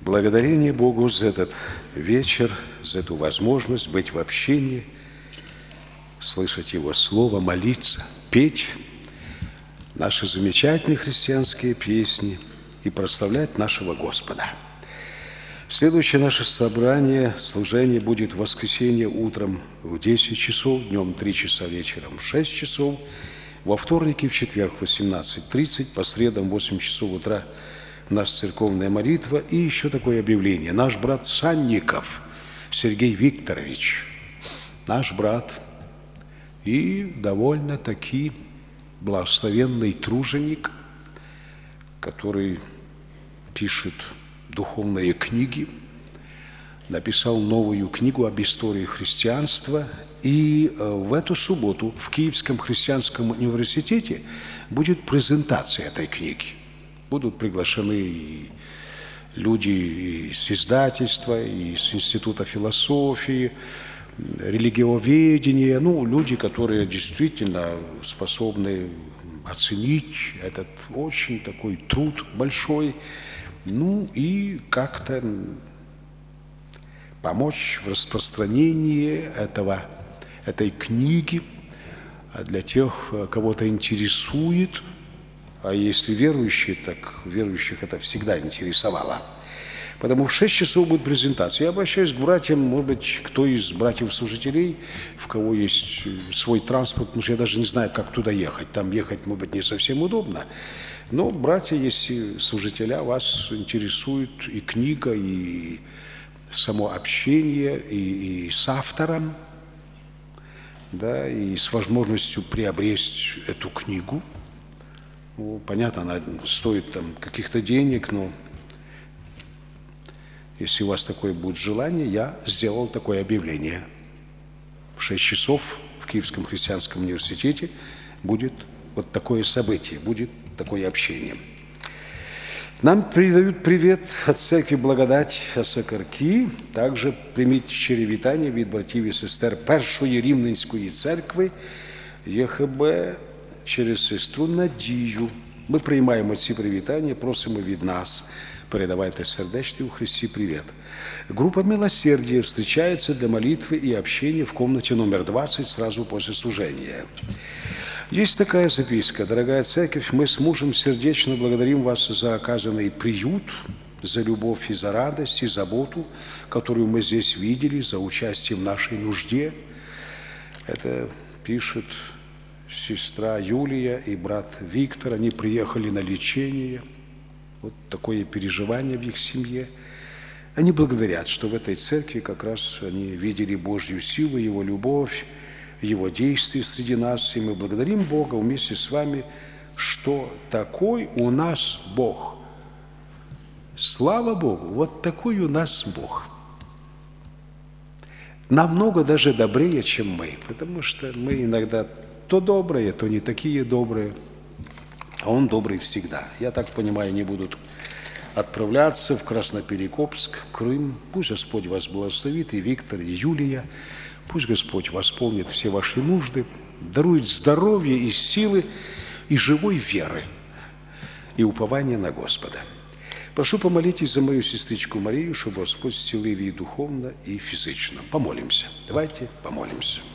Благодарение Богу за этот вечер, за эту возможность быть в общении, слышать Его Слово, молиться, петь наши замечательные христианские песни и прославлять нашего Господа. Следующее наше собрание, служение будет в воскресенье утром в 10 часов, днем 3 часа, вечером в 6 часов, во вторник и в четверг в 18:30, по средам в 8 часов утра наша церковная молитва. И еще такое объявление. Наш брат Санников Сергей Викторович, наш брат и довольно-таки благословенный труженик, который пишет духовные книги, написал новую книгу об истории христианства. И в эту субботу в Киевском христианском университете будет презентация этой книги. Будут приглашены и люди из издательства, и из Института философии, религиоведения, люди, которые действительно способны оценить этот очень такой труд большой, и как-то помочь в распространении этой книги для тех, кого это интересует. А если верующие, так верующих это всегда интересовало. Потому что в 6 часов будет презентация. Я обращаюсь к братьям, может быть, кто из братьев-служителей, в кого есть свой транспорт, потому что я даже не знаю, как туда ехать. Там ехать, может быть, не совсем удобно. Но, братья, если служителя вас интересует и книга, и само общение, и с автором, да, и с возможностью приобрести эту книгу. Понятно, она стоит там каких-то денег, но если у вас такое будет желание, я сделал такое объявление. В 6 часов в Киевском христианском университете будет вот такое событие, будет такое общение. Нам передают привет от церкви Благодать Осокорки. Также примите щирі вітання від братів і сестер Першої Рівненської церкви ЄХБ через сестру Надію. Ми приймаємо ці привітання, просимо від нас. Передавайте сердечный у Христе привет. Группа «Милосердие» встречается для молитвы и общения в комнате номер 20 сразу после служения. Есть такая записка. Дорогая церковь, мы с мужем сердечно благодарим вас за оказанный приют, за любовь и за радость, и заботу, которую мы здесь видели, за участие в нашей нужде. Это пишет сестра Юлия и брат Виктор. Они приехали на лечение. Вот такое переживание в их семье. Они благодарят, что в этой церкви как раз они видели Божью силу, Его любовь, Его действия среди нас. И мы благодарим Бога вместе с вами, что такой у нас Бог. Слава Богу, вот такой у нас Бог. Намного даже добрее, чем мы, потому что мы иногда то добрые, то не такие добрые, а Он добрый всегда. Я так понимаю, они будут отправляться в Красноперекопск, Крым. Пусть Господь вас благословит, и Виктор, и Юлия. Пусть Господь восполнит все ваши нужды, дарует здоровье и силы, и живой веры, и упования на Господа. Прошу, помолитесь за мою сестричку Марию, чтобы Господь исцелил ее духовно и физично. Помолимся. Давайте помолимся.